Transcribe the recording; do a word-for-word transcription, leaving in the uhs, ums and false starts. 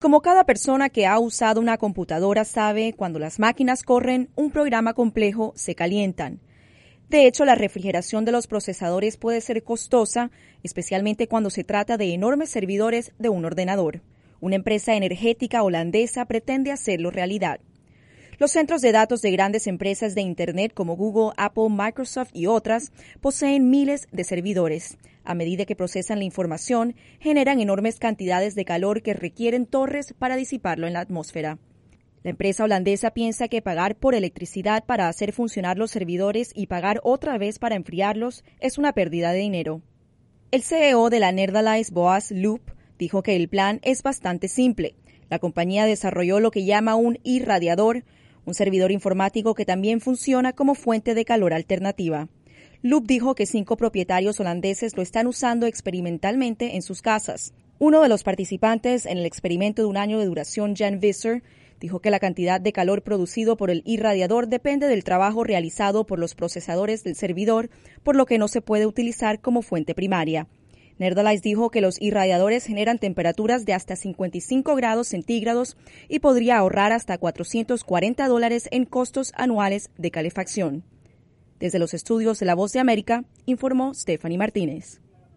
Como cada persona que ha usado una computadora sabe, cuando las máquinas corren un programa complejo, se calientan. De hecho, la refrigeración de los procesadores puede ser costosa, especialmente cuando se trata de enormes servidores de un ordenador. Una empresa energética holandesa pretende hacerlo realidad. Los centros de datos de grandes empresas de Internet como Google, Apple, Microsoft y otras poseen miles de servidores. A medida que procesan la información, generan enormes cantidades de calor que requieren torres para disiparlo en la atmósfera. La empresa holandesa piensa que pagar por electricidad para hacer funcionar los servidores y pagar otra vez para enfriarlos es una pérdida de dinero. El C E O de la Netherlands, Boas Loop, dijo que el plan es bastante simple. La compañía desarrolló lo que llama un irradiador, un servidor informático que también funciona como fuente de calor alternativa. Loop dijo que cinco propietarios holandeses lo están usando experimentalmente en sus casas. Uno de los participantes en el experimento de un año de duración, Jan Visser, dijo que la cantidad de calor producido por el irradiador depende del trabajo realizado por los procesadores del servidor, por lo que no se puede utilizar como fuente primaria. Netherlands dijo que los irradiadores generan temperaturas de hasta cincuenta y cinco grados centígrados y podría ahorrar hasta cuatrocientos cuarenta dólares en costos anuales de calefacción. Desde los estudios de La Voz de América, informó Stephanie Martínez.